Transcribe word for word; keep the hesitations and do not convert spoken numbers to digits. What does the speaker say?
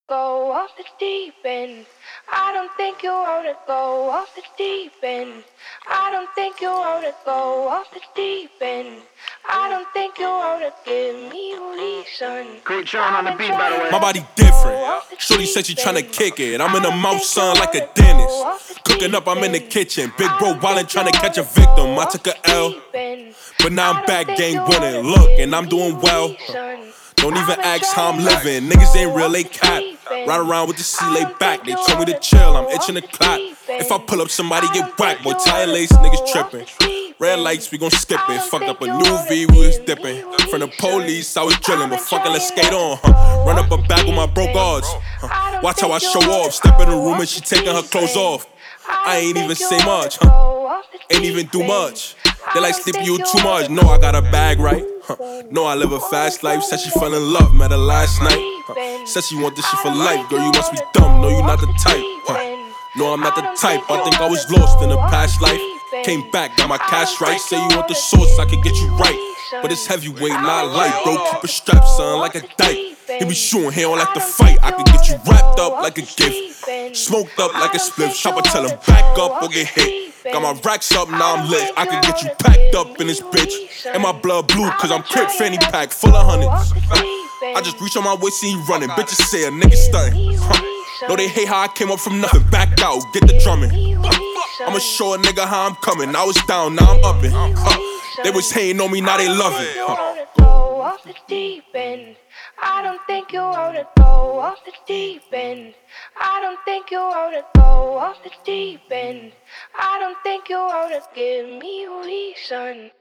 go off the deep end. I don't think you wanna go off the deep end. I don't think you wanna go off the deep end. I don't think you wanna give me a reason. Great John on the beat, by the way. My body different. Shorty said she tryna kick it. I'm in the mouth, son, like a dentist. Cooking up, I'm in the kitchen. Big bro wildin' tryna catch a victim. I took a L, but now I'm back game winning. Look, and I'm doing well. Don't even ask how I'm living. Niggas ain't real, they cap. Ride around with the C laid back. They told me to chill, I'm itching to clap. If I pull up, somebody get whacked. Boy, tire lace, niggas tripping. Red lights, we gon' skip it. Fucked up a new V, we was dipping. From the police, I was drilling, but fucking let's skate on, huh? Run up a bag with my broke odds, huh? Watch how I show off. Step in the room and she taking her clothes off. I ain't even say much, huh? Ain't even do much. They like sleeping you too much. No, I got a bag right. Huh. No, I live a fast life. Said she fell in love, met her last night. Huh. Said she want this shit for life. Girl, you must be dumb. No, you not the type. Huh. No, I'm not the type. I think I was lost in a past life. Came back, got my cash right. Say you want the sauce, I can get you right. But it's heavyweight, not light, bro. Keep a strap, son, like a dyke. He be shooting, he don't like to fight. I can get you wrapped up like a gift. Smoked up like a spliff. Shopper tell him back up or get hit. Got my racks up, now I'm lit. I can get you packed up in this bitch. And my blood blue, cause I'm crip fanny pack full of hundreds. I just reach on my waist and he running. Bitches say a nigga stuntin'. Huh. No, they hate how I came up from nothing. Back out, get the drumming. Huh. I'ma show a nigga how I'm coming. I was down, now I'm uppin'. Huh. They was hating on me, now they love it. Huh. Go off the deep end. I don't think you wanna go off the deep end. I don't think you wanna go off the deep end. I don't think you wanna give me a reason.